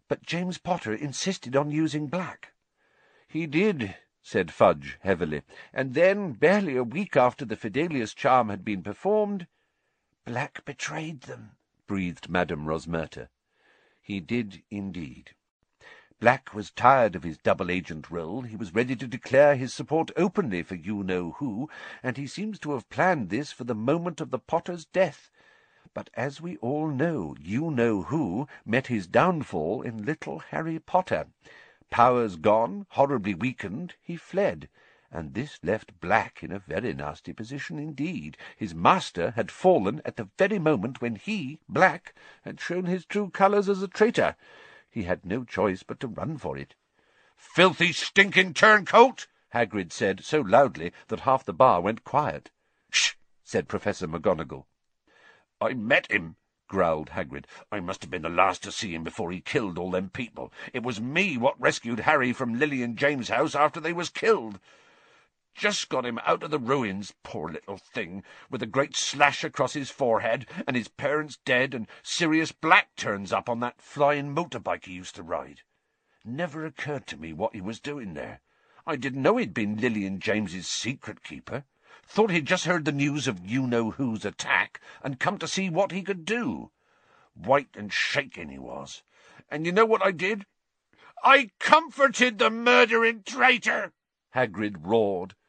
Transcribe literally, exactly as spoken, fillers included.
but James Potter insisted on using black." "He did," said Fudge heavily, "and then, barely a week after the Fidelius charm had been performed—" "Black betrayed them," breathed Madame Rosmerta. "He did indeed. Black was tired of his double-agent role. He was ready to declare his support openly for you-know-who, and he seems to have planned this for the moment of the Potter's death. But as we all know, you-know-who met his downfall in little Harry Potter. Powers gone, horribly weakened, he fled, and this left Black in a very nasty position indeed. His master had fallen at the very moment when he, Black, had shown his true colours as a traitor. He had no choice but to run for it." "Filthy, stinking turncoat!" Hagrid said, so loudly that half the bar went quiet. "Shh!" said Professor McGonagall. "I met him," growled Hagrid. "I must have been the last to see him before he killed all them people. It was me what rescued Harry from Lily and James' house after they was killed. Just got him out of the ruins, poor little thing, with a great slash across his forehead, and his parents dead, and Sirius Black turns up on that flying motorbike he used to ride. Never occurred to me what he was doing there. I didn't know he'd been Lily and James's secret keeper. Thought he'd just heard the news of you-know-who's attack, and come to see what he could do. White and shaking he was. And you know what I did? I comforted the murdering traitor!" Hagrid roared.